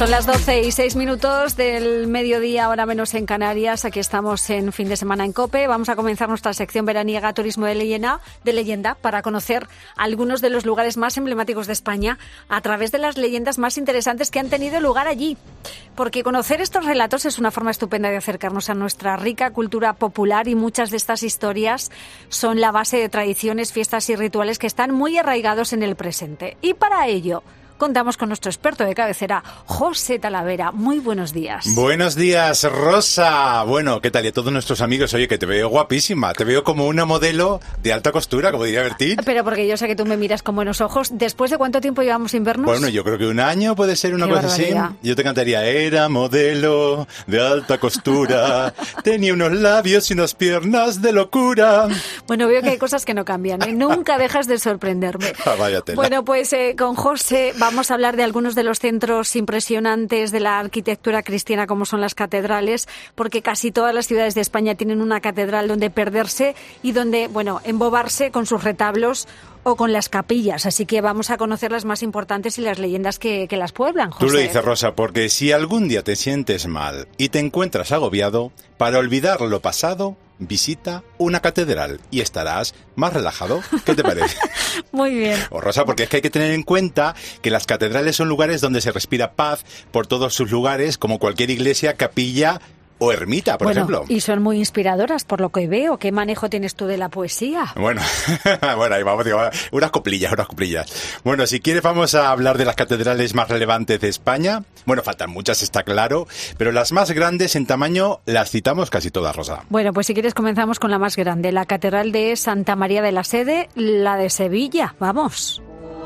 Son las 12:06 del mediodía, hora menos en Canarias. Aquí estamos en Fin de Semana en COPE. Vamos a comenzar nuestra sección veraniega Turismo de leyenda para conocer algunos de los lugares más emblemáticos de España a través de las leyendas más interesantes que han tenido lugar allí. Porque conocer estos relatos es una forma estupenda de acercarnos a nuestra rica cultura popular, y muchas de estas historias son la base de tradiciones, fiestas y rituales que están muy arraigados en el presente. Y para ello contamos con nuestro experto de cabecera, José Talavera. Muy buenos días. Buenos días, Rosa. Bueno, ¿qué tal? Y a todos nuestros amigos, oye, que te veo guapísima. Te veo como una modelo de alta costura, como diría Bertín. Pero porque yo sé que tú me miras con buenos ojos. ¿Después de cuánto tiempo llevamos sin vernos? Bueno, yo creo que un año puede ser una cosa así. Yo te cantaría, era modelo de alta costura, tenía unos labios y unas piernas de locura. Bueno, veo que hay cosas que no cambian, ¿eh? Nunca dejas de sorprenderme. Vaya tela. Bueno, pues con José vamos a hablar de algunos de los centros impresionantes de la arquitectura cristiana, como son las catedrales, porque casi todas las ciudades de España tienen una catedral donde perderse y donde, bueno, embobarse con sus retablos o con las capillas. Así que vamos a conocer las más importantes y las leyendas que las pueblan, José. Tú lo dices, Rosa, porque si algún día te sientes mal y te encuentras agobiado, para olvidar lo pasado, visita una catedral y estarás más relajado. ¿Qué te parece? Muy bien. Rosa, porque es que hay que tener en cuenta que las catedrales son lugares donde se respira paz por todos sus lugares, como cualquier iglesia, capilla o ermita, por ejemplo. Y son muy inspiradoras, por lo que veo. ¿Qué manejo tienes tú de la poesía? Bueno, ahí vamos, digo, unas coplillas. Bueno, si quieres vamos a hablar de las catedrales más relevantes de España. Bueno, faltan muchas, está claro, pero las más grandes en tamaño las citamos casi todas, Rosa. Bueno, pues si quieres comenzamos con la más grande, la Catedral de Santa María de la Sede, la de Sevilla. Vamos.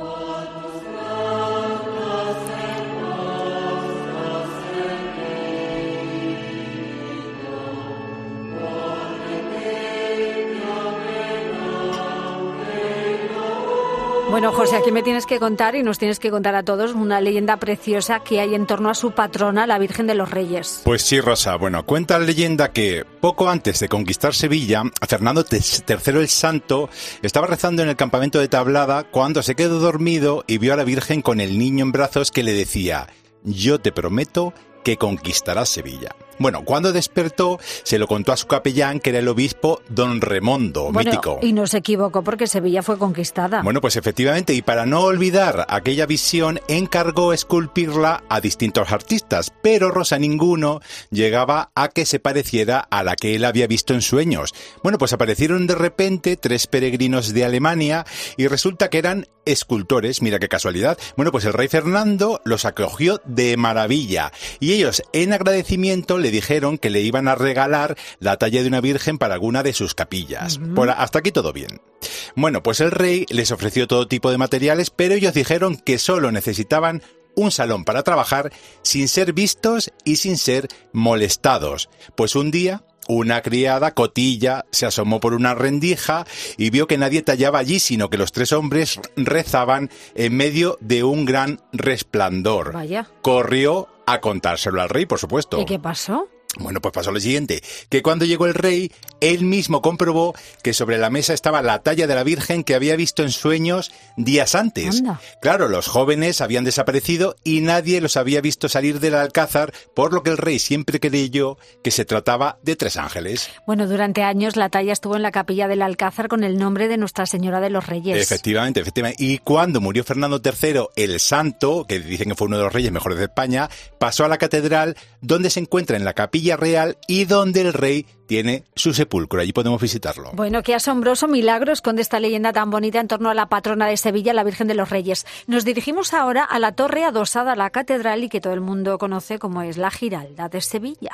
Bueno, José, aquí me tienes que contar y nos tienes que contar a todos una leyenda preciosa que hay en torno a su patrona, la Virgen de los Reyes. Pues sí, Rosa. Bueno, cuenta la leyenda que poco antes de conquistar Sevilla, Fernando III el Santo estaba rezando en el campamento de Tablada cuando se quedó dormido y vio a la Virgen con el niño en brazos que le decía: yo te prometo que conquistarás Sevilla. Bueno, cuando despertó, se lo contó a su capellán, que era el obispo don Remondo, mítico. Y no se equivocó porque Sevilla fue conquistada. Bueno, pues efectivamente, y para no olvidar aquella visión, encargó esculpirla a distintos artistas, pero Rosa, ninguno llegaba a que se pareciera a la que él había visto en sueños. Bueno, pues aparecieron de repente 3 peregrinos de Alemania y resulta que eran escultores, mira qué casualidad. Bueno, pues el rey Fernando los acogió de maravilla y ellos, en agradecimiento, le dijeron que le iban a regalar la talla de una virgen para alguna de sus capillas. Hasta aquí todo bien. Bueno, pues el rey les ofreció todo tipo de materiales, pero ellos dijeron que solo necesitaban un salón para trabajar sin ser vistos y sin ser molestados. Pues un día una criada, Cotilla, se asomó por una rendija y vio que nadie tallaba allí, sino que los 3 hombres rezaban en medio de un gran resplandor. Vaya. Corrió a contárselo al rey, por supuesto. ¿Y qué pasó? Bueno, pues pasó lo siguiente, que cuando llegó el rey, él mismo comprobó que sobre la mesa estaba la talla de la Virgen que había visto en sueños días antes. Anda. Claro, los jóvenes habían desaparecido y nadie los había visto salir del alcázar, por lo que el rey siempre creyó que se trataba de 3 ángeles. Bueno, durante años la talla estuvo en la capilla del alcázar con el nombre de Nuestra Señora de los Reyes. Efectivamente. Y cuando murió Fernando III el Santo, que dicen que fue uno de los reyes mejores de España, pasó a la catedral, donde se encuentra en la capilla real y donde el rey tiene su sepulcro. Allí podemos visitarlo. Bueno, qué asombroso milagro esconde esta leyenda tan bonita en torno a la patrona de Sevilla, la Virgen de los Reyes. Nos dirigimos ahora a la torre adosada a la catedral y que todo el mundo conoce como es la Giralda de Sevilla.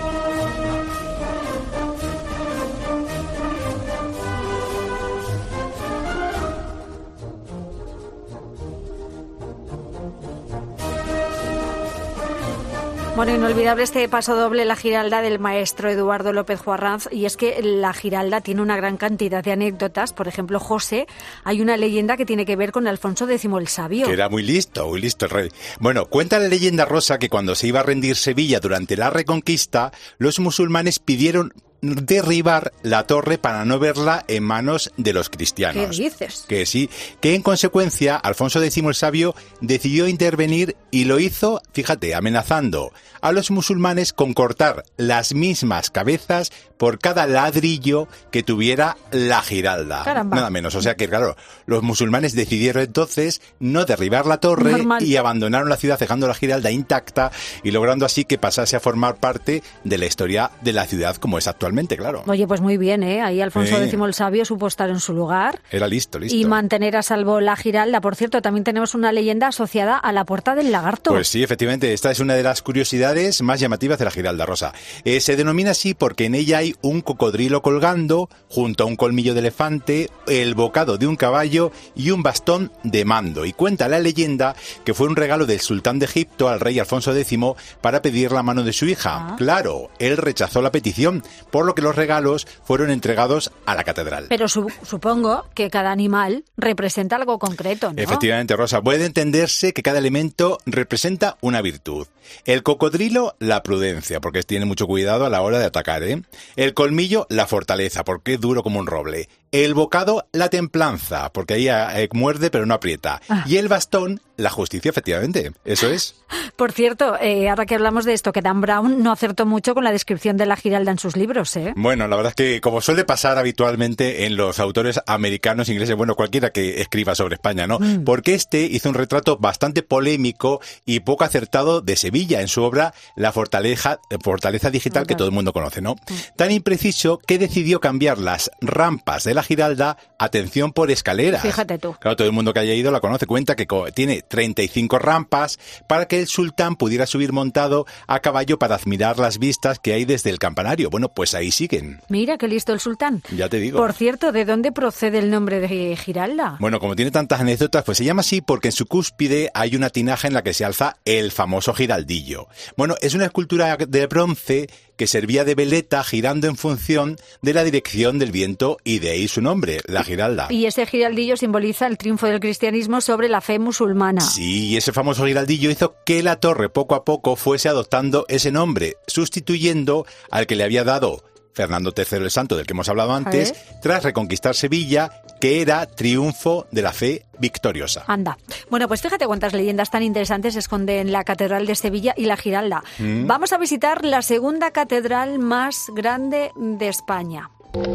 Bueno, inolvidable este paso doble, la Giralda del maestro Eduardo López Juarranz, y es que la Giralda tiene una gran cantidad de anécdotas. Por ejemplo, José, hay una leyenda que tiene que ver con Alfonso X el Sabio. Que era muy listo el rey. Bueno, cuenta la leyenda, Rosa, que cuando se iba a rendir Sevilla durante la Reconquista, los musulmanes pidieron derribar la torre para no verla en manos de los cristianos. ¿Qué dices? Que sí, que en consecuencia Alfonso X el Sabio decidió intervenir y lo hizo, fíjate, amenazando a los musulmanes con cortar las mismas cabezas por cada ladrillo que tuviera la Giralda. Caramba. Nada menos. O sea que, claro, los musulmanes decidieron entonces no derribar la torre y abandonaron la ciudad dejando la Giralda intacta y logrando así que pasase a formar parte de la historia de la ciudad como es actualmente, claro. Oye, pues muy bien, ¿eh? Ahí Alfonso X el Sabio supo estar en su lugar. Era listo. Y mantener a salvo la Giralda. Por cierto, también tenemos una leyenda asociada a la Puerta del Lagarto. Pues sí, efectivamente, esta es una de las curiosidades más llamativas de la Giralda, Rosa. Se denomina así porque en ella hay un cocodrilo colgando, junto a un colmillo de elefante, el bocado de un caballo y un bastón de mando. Y cuenta la leyenda que fue un regalo del sultán de Egipto al rey Alfonso X para pedir la mano de su hija. Claro, él rechazó la petición, por lo que los regalos fueron entregados a la catedral. Pero supongo que cada animal representa algo concreto, ¿no? Efectivamente, Rosa. Puede entenderse que cada elemento representa una virtud. El cocodrilo, la prudencia, porque tiene mucho cuidado a la hora de atacar, ¿eh? El colmillo, la fortaleza, porque es duro como un roble. El bocado, la templanza, porque ahí muerde pero no aprieta. Y el bastón, la justicia, efectivamente. Eso es. Por cierto, ahora que hablamos de esto, que Dan Brown no acertó mucho con la descripción de la Giralda en sus libros, ¿eh? Bueno, la verdad es que como suele pasar habitualmente en los autores americanos, ingleses, bueno, cualquiera que escriba sobre España, ¿no? Porque hizo un retrato bastante polémico y poco acertado de Sevilla en su obra La Fortaleza Digital, que todo el mundo conoce, ¿no? Tan impreciso que decidió cambiar las rampas de la Giralda, atención, por escaleras. Fíjate tú. Claro, todo el mundo que haya ido la conoce, cuenta que tiene 35 rampas para que el sultán pudiera subir montado a caballo para admirar las vistas que hay desde el campanario. Bueno, pues ahí siguen. Mira, qué listo el sultán. Ya te digo. Por cierto, ¿de dónde procede el nombre de Giralda? Bueno, como tiene tantas anécdotas, pues se llama así porque en su cúspide hay una tinaja en la que se alza el famoso giraldillo. Bueno, es una escultura de bronce que servía de veleta girando en función de la dirección del viento y de ahí su nombre, la Giralda. Y ese giraldillo simboliza el triunfo del cristianismo sobre la fe musulmana. Sí, y ese famoso giraldillo hizo que la torre poco a poco fuese adoptando ese nombre, sustituyendo al que le había dado Fernando III el Santo, del que hemos hablado antes, tras reconquistar Sevilla, que era triunfo de la fe victoriosa. Anda. Bueno, pues fíjate cuántas leyendas tan interesantes se esconden en la Catedral de Sevilla y la Giralda. Vamos a visitar la segunda catedral más grande de España.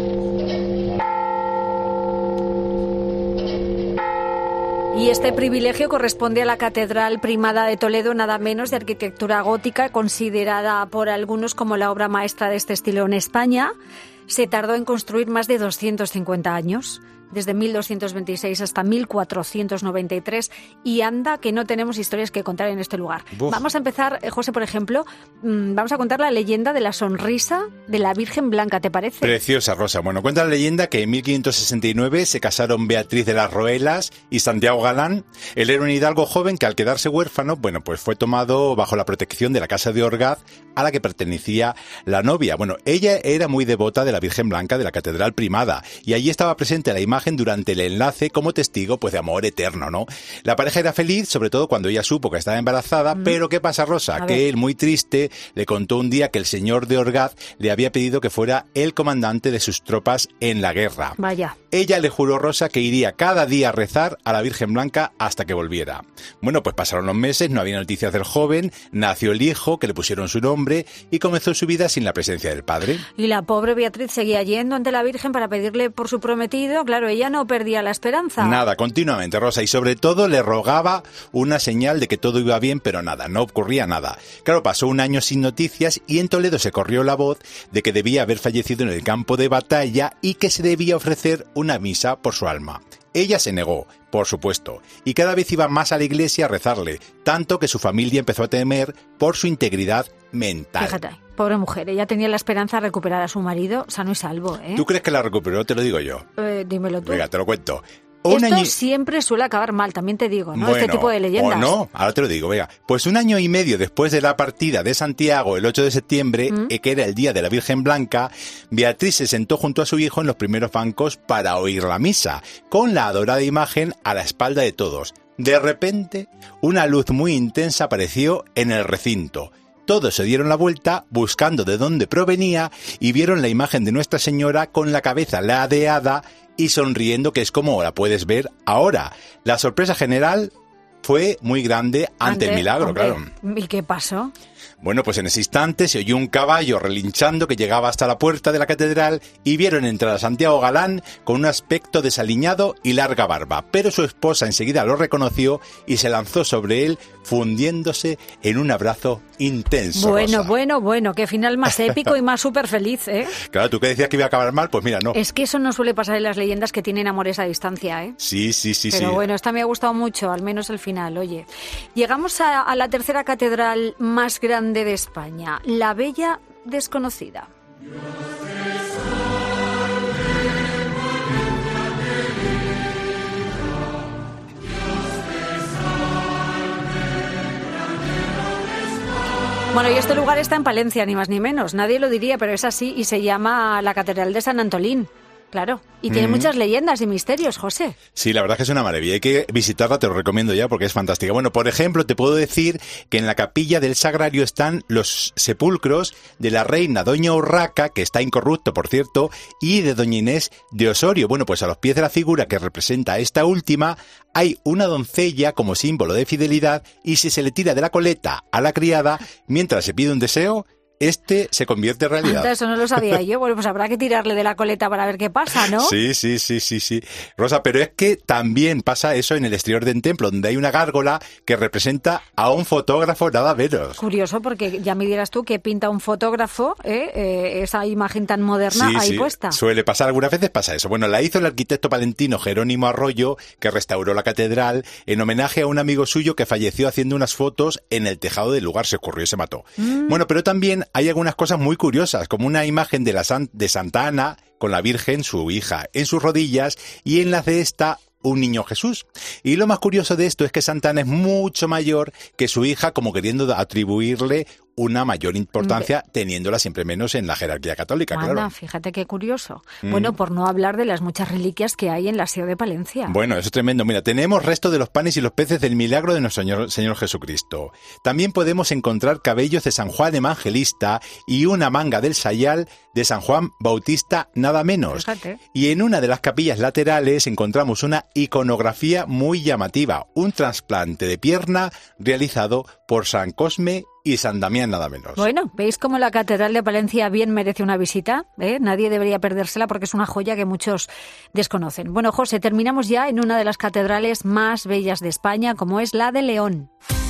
Y este privilegio corresponde a la Catedral Primada de Toledo, nada menos, de arquitectura gótica, considerada por algunos como la obra maestra de este estilo en España. Se tardó en construir más de 250 años, desde 1226 hasta 1493, y anda que no tenemos historias que contar en este lugar. Uf. Vamos a empezar, José, por ejemplo, vamos a contar la leyenda de la sonrisa de la Virgen Blanca, ¿te parece? Preciosa, Rosa. Bueno, cuenta la leyenda que en 1569 se casaron Beatriz de las Roelas y Santiago Galán. Él era un hidalgo joven que al quedarse huérfano, bueno, pues fue tomado bajo la protección de la Casa de Orgaz, a la que pertenecía la novia. Bueno, ella era muy devota de la Virgen Blanca de la Catedral Primada, y allí estaba presente la imagen durante el enlace como testigo, pues, de amor eterno, ¿no? La pareja era feliz, sobre todo cuando ella supo que estaba embarazada, pero ¿qué pasa, Rosa? Que él, muy triste, le contó un día que el señor de Orgaz le había pedido que fuera el comandante de sus tropas en la guerra. Vaya. Ella le juró, Rosa, que iría cada día a rezar a la Virgen Blanca hasta que volviera. Bueno, pues pasaron los meses, no había noticias del joven, nació el hijo, que le pusieron su nombre, y comenzó su vida sin la presencia del padre. Y la pobre Beatriz seguía yendo ante la Virgen para pedirle por su prometido. Claro, ella no perdía la esperanza. Nada, continuamente, Rosa, y sobre todo le rogaba una señal de que todo iba bien, pero nada, no ocurría nada. Claro, pasó un año sin noticias y en Toledo se corrió la voz de que debía haber fallecido en el campo de batalla y que se debía ofrecer una misa por su alma. Ella se negó, por supuesto, y cada vez iba más a la iglesia a rezarle, tanto que su familia empezó a temer por su integridad mental. Fíjate, pobre mujer, ella tenía la esperanza de recuperar a su marido sano y salvo, ¿eh? ¿Tú crees que la recuperó? Te lo digo yo. Dímelo tú. Venga, te lo cuento. Esto siempre suele acabar mal, también te digo, ¿no? Bueno, este tipo de leyendas. O no, ahora te lo digo, venga. Pues un año y medio después de la partida de Santiago, el 8 de septiembre, que era el día de la Virgen Blanca, Beatriz se sentó junto a su hijo en los primeros bancos para oír la misa, con la adorada imagen a la espalda de todos. De repente, una luz muy intensa apareció en el recinto. todos se dieron la vuelta buscando de dónde provenía y vieron la imagen de Nuestra Señora con la cabeza ladeada y sonriendo, que es como la puedes ver ahora. La sorpresa general fue muy grande ante el milagro, hombre, claro. ¿Y qué pasó? Bueno, pues en ese instante se oyó un caballo relinchando que llegaba hasta la puerta de la catedral y vieron entrar a Santiago Galán con un aspecto desaliñado y larga barba. Pero su esposa enseguida lo reconoció y se lanzó sobre él, fundiéndose en un abrazo intenso. Bueno, Rosa. qué final más épico y más súper feliz, ¿eh? Claro, tú que decías que iba a acabar mal, pues mira, no. Es que eso no suele pasar en las leyendas que tienen amores a distancia, ¿eh? Sí. Pero bueno, esta me ha gustado mucho, al menos el final, oye. Llegamos a la tercera catedral más grande de España, la Bella Desconocida. Bueno, y este lugar está en Palencia, ni más ni menos. Nadie lo diría, pero es así y se llama la Catedral de San Antolín. Claro, y tiene muchas leyendas y misterios, José. Sí, la verdad es que es una maravilla. Hay que visitarla, te lo recomiendo ya porque es fantástica. Bueno, por ejemplo, te puedo decir que en la capilla del Sagrario están los sepulcros de la reina Doña Urraca, que está incorrupto, por cierto, y de Doña Inés de Osorio. Bueno, pues a los pies de la figura que representa a esta última hay una doncella como símbolo de fidelidad y si se le tira de la coleta a la criada mientras se pide un deseo, este se convierte en realidad. Anda, eso no lo sabía yo. Bueno, pues habrá que tirarle de la coleta para ver qué pasa, ¿no? Sí. Rosa, pero es que también pasa eso en el exterior del templo, donde hay una gárgola que representa a un fotógrafo nada menos. Curioso, porque ya me dirás tú que pinta un fotógrafo, esa imagen tan moderna ahí puesta. Suele pasar, algunas veces pasa eso. Bueno, la hizo el arquitecto palentino Jerónimo Arroyo, que restauró la catedral en homenaje a un amigo suyo que falleció haciendo unas fotos en el tejado del lugar, se escurrió y se mató. Bueno, pero también hay algunas cosas muy curiosas, como una imagen de Santa Ana con la Virgen, su hija, en sus rodillas, y en las de esta un niño Jesús. Y lo más curioso de esto es que Santa Ana es mucho mayor que su hija, como queriendo atribuirle una mayor importancia, teniéndola siempre menos en la jerarquía católica, claro. Fíjate qué curioso. Bueno, por no hablar de las muchas reliquias que hay en la SEO de Palencia. Bueno, eso es tremendo. Mira, tenemos restos de los panes y los peces del milagro de nuestro Señor Jesucristo. También podemos encontrar cabellos de San Juan Evangelista y una manga del sayal de San Juan Bautista, nada menos. Fíjate. Y en una de las capillas laterales encontramos una iconografía muy llamativa, un trasplante de pierna realizado por San Cosme y San Damián, nada menos. Bueno, ¿veis cómo la Catedral de Palencia bien merece una visita? Nadie debería perdérsela porque es una joya que muchos desconocen. Bueno, José, terminamos ya en una de las catedrales más bellas de España, como es la de León.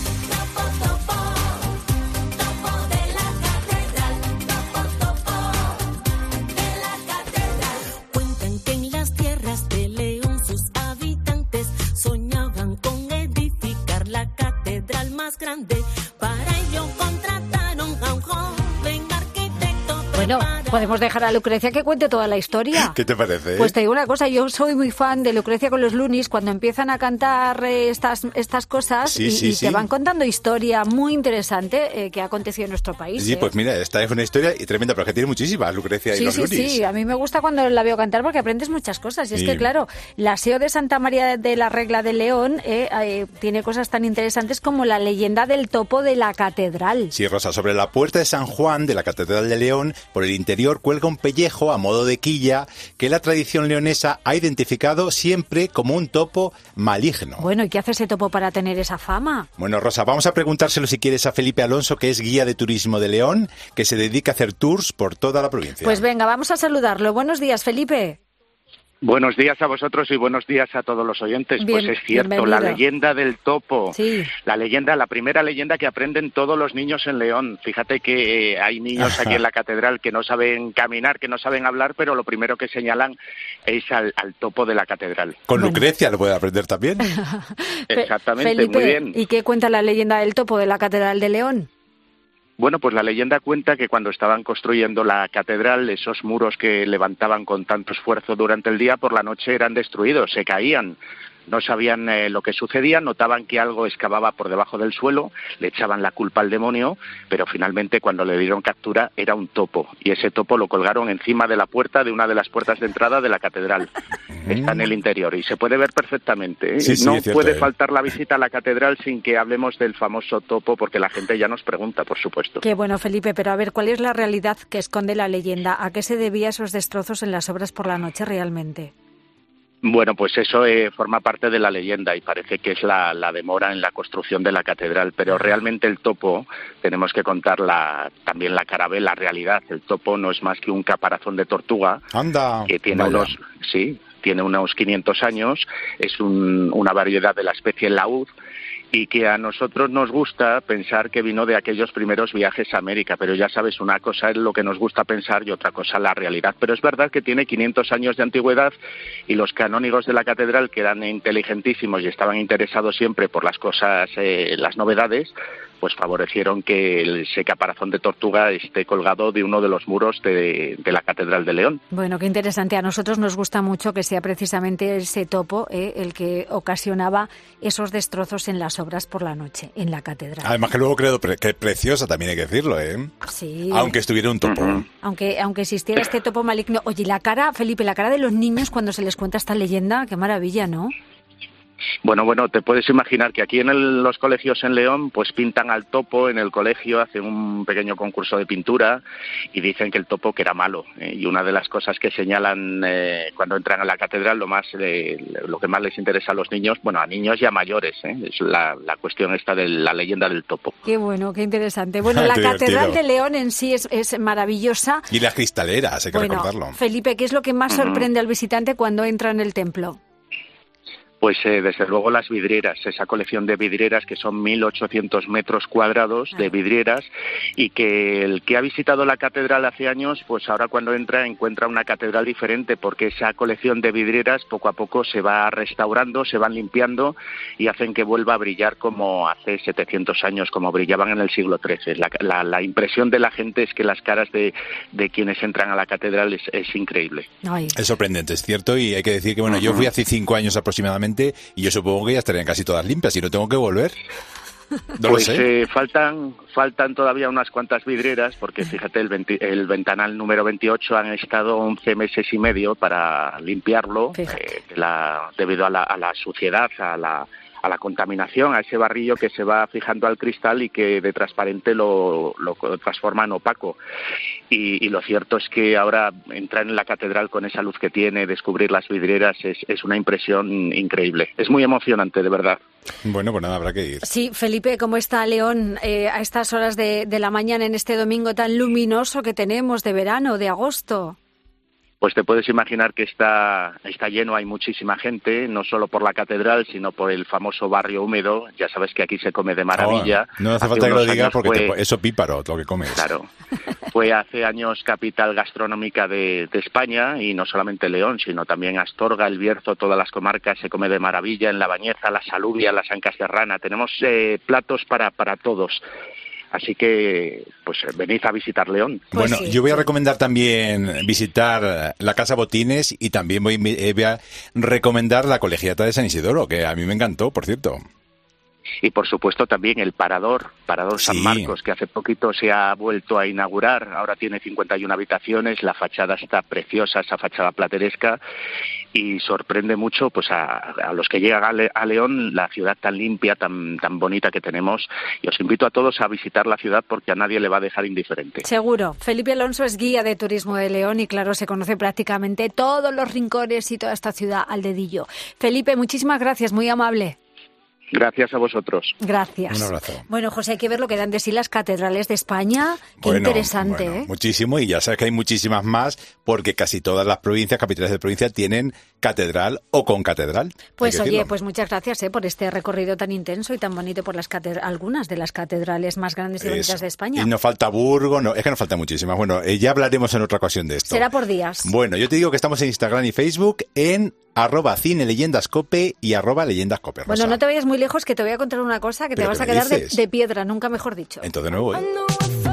Cuentan que en las tierras de León sus habitantes soñaban con edificar la catedral más grande. Para ello contrataron a un joven arquitecto. Bueno, podemos dejar a Lucrecia que cuente toda la historia. ¿Qué te parece? Pues te digo una cosa, yo soy muy fan de Lucrecia con los Lunis cuando empiezan a cantar estas cosas y te van contando historia muy interesante que ha acontecido en nuestro país. Sí, pues mira, esta es una historia tremenda, pero que tiene muchísimas, Lucrecia y los Lunis. Sí, a mí me gusta cuando la veo cantar porque aprendes muchas cosas. Y es que, claro, la SEO de Santa María de la Regla de León tiene cosas tan interesantes como la leyenda del topo de la catedral. Sí, Rosa, sobre la puerta de San Juan de la Catedral de León, por el interior cuelga un pellejo a modo de quilla que la tradición leonesa ha identificado siempre como un topo maligno. Bueno, ¿y qué hace ese topo para tener esa fama? Bueno, Rosa, vamos a preguntárselo si quieres a Felipe Alonso, que es guía de turismo de León, que se dedica a hacer tours por toda la provincia. Pues venga, vamos a saludarlo. Buenos días, Felipe. Buenos días a vosotros y buenos días a todos los oyentes. Pues es cierto, bienvenido. La leyenda del topo, la primera leyenda que aprenden todos los niños en León. Fíjate que hay niños aquí en la catedral que no saben caminar, que no saben hablar, pero lo primero que señalan es al topo de la catedral. Con Lucrecia lo puede aprender también. Exactamente, Felipe, muy bien. ¿Y qué cuenta la leyenda del topo de la catedral de León? Bueno, pues la leyenda cuenta que cuando estaban construyendo la catedral, esos muros que levantaban con tanto esfuerzo durante el día, por la noche eran destruidos, se caían. no sabían lo que sucedía, notaban que algo excavaba por debajo del suelo, le echaban la culpa al demonio, pero finalmente cuando le dieron captura era un topo, y ese topo lo colgaron encima de la puerta de una de las puertas de entrada de la catedral. Está en el interior y se puede ver perfectamente, ¿eh? Sí, No cierto, puede faltar la visita a la catedral sin que hablemos del famoso topo, porque la gente ya nos pregunta, por supuesto. Qué bueno, Felipe, pero a ver, ¿cuál es la realidad que esconde la leyenda? ¿A qué se debía esos destrozos en las obras por la noche realmente? Bueno, pues eso forma parte de la leyenda y parece que es la demora en la construcción de la catedral, pero realmente el topo, tenemos que contar también la cara B, la realidad. El topo no es más que un caparazón de tortuga. ¡Anda! Que tiene tiene unos 500 años, es una variedad de la especie laúd, y que a nosotros nos gusta pensar que vino de aquellos primeros viajes a América, pero ya sabes, una cosa es lo que nos gusta pensar y otra cosa la realidad. Pero es verdad que tiene 500 años de antigüedad y los canónigos de la catedral, que eran inteligentísimos y estaban interesados siempre por las cosas, las novedades, pues favorecieron que ese caparazón de tortuga esté colgado de uno de los muros de la Catedral de León. Bueno, qué interesante. A nosotros nos gusta mucho que sea precisamente ese topo el que ocasionaba esos destrozos en las obras por la noche, en la catedral. Además que luego creo que es preciosa, también hay que decirlo, ¿eh? Sí. Aunque estuviera un topo. Uh-huh. Aunque existiera este topo maligno. Oye, la cara, Felipe, la cara de los niños cuando se les cuenta esta leyenda, qué maravilla, ¿no? Bueno, te puedes imaginar que aquí en los colegios en León pues pintan al topo en el colegio, hacen un pequeño concurso de pintura y dicen que el topo que era malo, y una de las cosas que señalan cuando entran a la catedral, lo que más les interesa a los niños, bueno, a niños y a mayores, es la cuestión esta de la leyenda del topo. Qué bueno, qué interesante. Bueno, la Catedral de León en sí es maravillosa. Y las cristaleras, hay que recordarlo. Felipe, ¿qué es lo que más sorprende al visitante cuando entra en el templo? Pues desde luego las vidrieras, esa colección de vidrieras que son 1.800 metros cuadrados de vidrieras, y que el que ha visitado la catedral hace años, pues ahora cuando encuentra una catedral diferente, porque esa colección de vidrieras poco a poco se va restaurando, se van limpiando y hacen que vuelva a brillar como hace 700 años, como brillaban en el siglo XIII. La impresión de la gente es que las caras de quienes entran a la catedral es increíble. Ay. Es sorprendente, es cierto, y hay que decir que bueno, yo fui hace 5 años aproximadamente y yo supongo que ya estarían casi todas limpias y no tengo que volver. No pues lo sé. faltan todavía unas cuantas vidrieras, porque fíjate, el ventanal número 28 han estado 11 meses y medio para limpiarlo, debido a la suciedad, a la contaminación, a ese barrillo que se va fijando al cristal y que de transparente lo transforma en opaco. Y lo cierto es que ahora entrar en la catedral con esa luz que tiene, descubrir las vidrieras, es una impresión increíble. Es muy emocionante, de verdad. Bueno, pues nada, habrá que ir. Sí, Felipe, ¿cómo está León a estas horas de la mañana en este domingo tan luminoso que tenemos de verano, de agosto? Pues te puedes imaginar que está lleno, hay muchísima gente, no solo por la catedral, sino por el famoso barrio húmedo. Ya sabes que aquí se come de maravilla. No hace falta que lo digas porque eso píparo, lo que comes. Claro. Fue hace años capital gastronómica de España, y no solamente León, sino también Astorga, El Bierzo, todas las comarcas se come de maravilla. En La Bañeza, la Salubia, la San Casterrana. Tenemos platos para todos. Así que, pues, venid a visitar León. Pues bueno, sí, yo voy a recomendar también visitar la Casa Botines, y también voy a recomendar la Colegiata de San Isidoro, que a mí me encantó, por cierto. Y por supuesto también el Parador San Marcos, que hace poquito se ha vuelto a inaugurar. Ahora tiene 51 habitaciones, la fachada está preciosa, esa fachada plateresca, y sorprende mucho pues a los que llegan a León, la ciudad tan limpia, tan bonita que tenemos. Y os invito a todos a visitar la ciudad porque a nadie le va a dejar indiferente. Seguro. Felipe Alonso es guía de turismo de León y claro, se conoce prácticamente todos los rincones y toda esta ciudad al dedillo. Felipe, muchísimas gracias, muy amable. Gracias a vosotros. Gracias. Un abrazo. Bueno, José, hay que ver lo que dan de sí las catedrales de España. Qué interesante, ¿eh? Muchísimo, y ya sabes que hay muchísimas más, porque casi todas las provincias, capitales de provincia, tienen catedral o concatedral. Pues oye, pues muchas gracias por este recorrido tan intenso y tan bonito por algunas de las catedrales más grandes y bonitas de España. Y nos falta Burgos, es que nos faltan muchísimas. Bueno, ya hablaremos en otra ocasión de esto. Será por días. Bueno, yo te digo que estamos en Instagram y Facebook en @cineleyendascope y @leyendascope. Bueno, no te vayas muy lejos, que te voy a contar una cosa que te vas a quedar de piedra, nunca mejor dicho. Entonces no voy.